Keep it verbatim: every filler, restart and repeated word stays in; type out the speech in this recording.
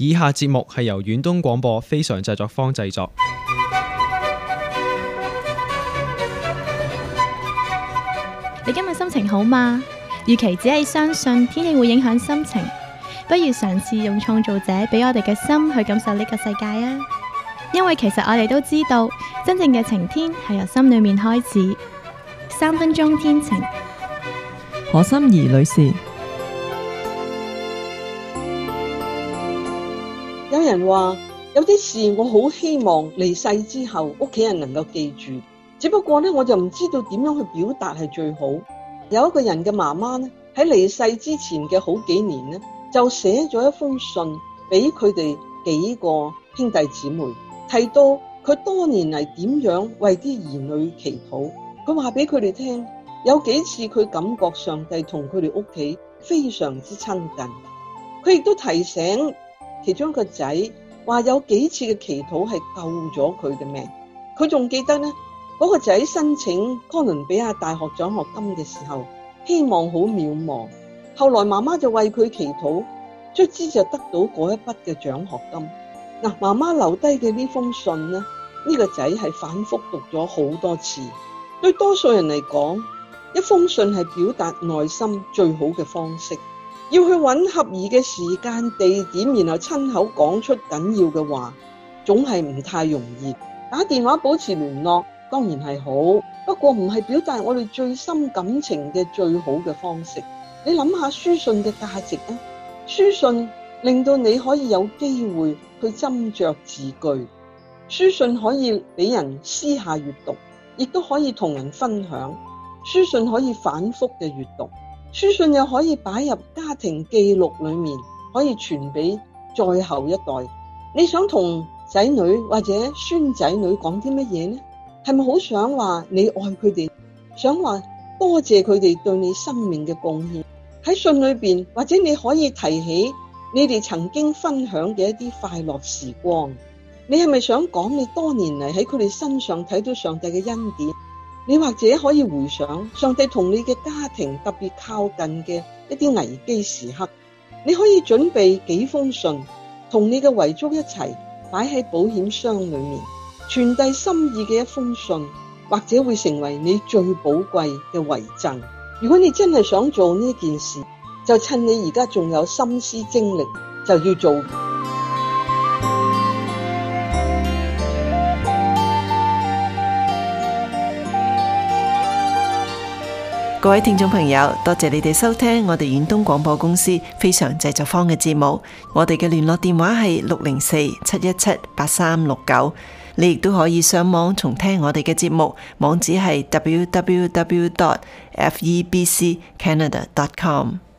以下節目係由遠東廣播非常製作坊製作。 你今日心情好嗎？與其只係相信天氣會影響心情，不如嘗試用創造者俾我哋嘅心去感受呢個世界啊！因為其實我哋都知道，真正嘅晴天係由心裏面開始。三分鐘天晴， 何心怡女士。 有人話有啲事我好希望離世之後屋企人能夠記住，只不過咧我就唔知道點樣去表達係最好。有一個人嘅媽媽咧喺離世之前嘅好幾年咧，就寫咗一封信俾佢哋幾個兄弟姊妹，提到佢多年嚟點樣為啲兒女祈禱。佢話俾佢哋聽，有幾次佢感覺上帝同佢哋屋企非常之親近。佢亦都提醒其中一個仔話有幾次嘅祈禱係救咗佢嘅命。佢仲記得呢嗰個仔申請哥倫比亞大學獎學金嘅時候，希望好渺茫。後來媽媽就為佢祈禱，卒之就得到嗰一筆嘅獎學金。嗱，媽媽留低嘅呢封信呢，呢個仔係反覆讀咗好多次。對多數人嚟講，一封信係表達內心最好嘅方式。要去揾合宜嘅時間地點，然後親口講出緊要嘅話，總係唔太容易。打電話保持聯絡當然係好，不過唔係表達我哋最深感情嘅最好嘅方式。你諗下書信嘅價值啊！書信令到你可以有機會去斟酌字句，書信可以俾人私下閱讀，亦都可以同人分享。書信可以反覆嘅閱讀，書信又可以擺入家庭記錄裏面，可以傳俾再後一代。你想同仔女或者孫仔女講啲乜嘢呢？係咪好想話你愛佢哋，想話多謝佢哋對你生命嘅貢獻？喺信裏邊，或者你可以提起你哋曾經分享嘅一啲快樂時光。你係咪想講你多年嚟喺佢哋身上睇到上帝嘅恩典？你或者可以回想上帝同你嘅家庭特別靠近嘅一啲危機時刻。你可以準備幾封信，同你嘅遺囑一齊擺喺保險箱裏面，傳遞心意嘅一封信，或者會成為你最寶貴嘅遺贈。如果你真係想做呢件事，就趁你而家仲有心思精力，就要做。 各位聽眾朋友，多謝你哋收聽我哋遠東廣播公司非常製作坊嘅節目。我哋嘅聯絡電話係六零四七一七八三六九。你亦都可以上網重聽我哋嘅節目，網址係 double-u double-u double-u dot f e b c canada dot com。